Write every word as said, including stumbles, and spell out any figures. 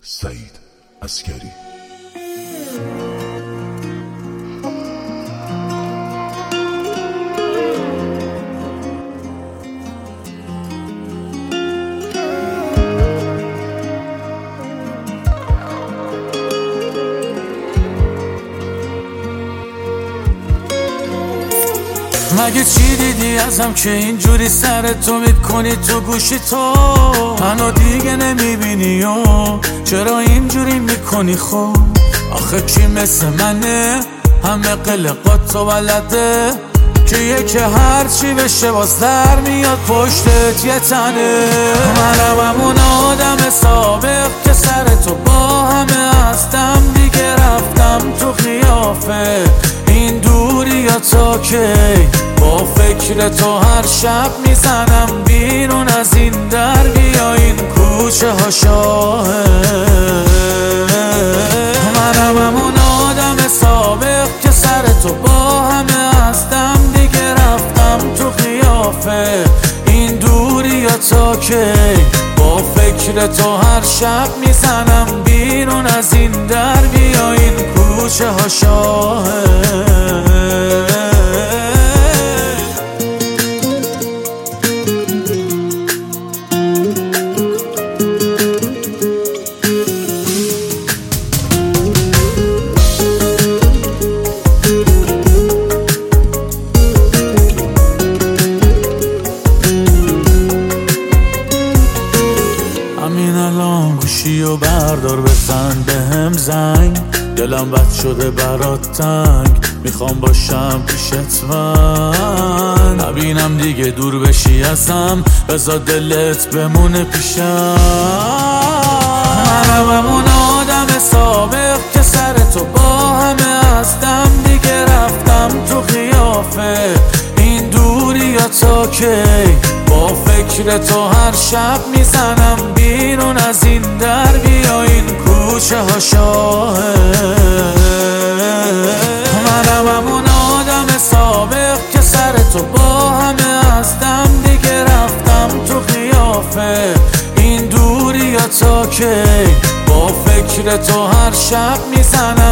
سعید عسگری. مگه چی دیدی ازم که اینجوری سر تو میکنی تو گوشی تو؟ منو دیگه نمیبینی و چرا اینجوری میکنی؟ خب آخه کی مثل منه همه قلقاتو بلده که یکی هرچی بشه باز در میاد پشتت یه تنه. منم همون آدم سابق که سر تو با همه هستم دیگه رفتم تو خیافه این دوری یا تا کی با فکر تو هر شب میزنم بیرون از این در بیا این کوچه ها شاهه. منم همون آدم سابق که سر تو با همه هستم دیگه رفتم تو خیافه این دوری یا تا کی با فکر تو هر شب میزنم بیرون از این در بیا این کوچه ها شاهه. همین الان گوشی و بردار بزن بهم زنگ دلم بد شده برات تنگ میخوام باشم پیشت من نبینم دیگه دور بشی ازم بذار دلت بمونه پیشم. منم همون آدم سابق که سر تو با همه هستم دیگه رفتم تو خیافه این دوری یا تا کی با فکر تو هر شب میزنم بیرون از این در بیا این کوچه ها شاهه. منم همون آدم سابق که سر تو با همه هستم دیگه رفتم تو خیافه این دوری یا تا کی با فکر تو هر شب میزنم